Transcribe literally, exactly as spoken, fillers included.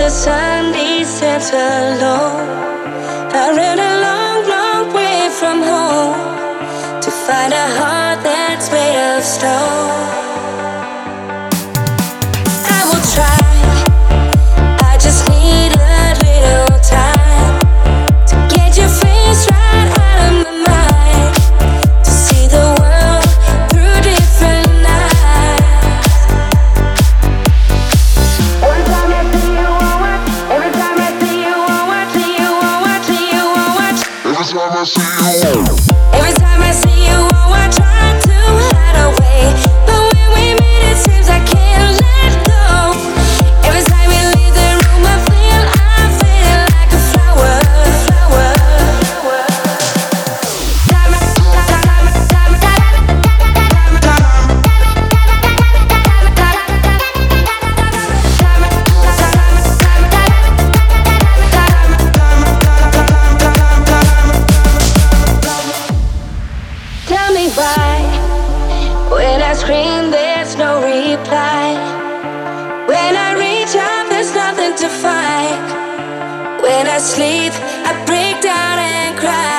Sunday sets alone. I ran a long, long way from home to find a heart that's made of stone. I will try, I just need a little time to get your face right out of my mind, to see the world through different eyes. Every time I see you, I watch. Every time I see you, I watch. See you, I watch. See you, I watch. Every time I see you, Every time I see you, oh, I try to hide away, but when we meet, it seems I can't let go. Every time you leave the room, I feel I'm fading like a flower, flower, flower. Time, time, time, time, Tell me why, when I scream, there's no reply. When I reach out, there's nothing to find. When I sleep, I break down and cry.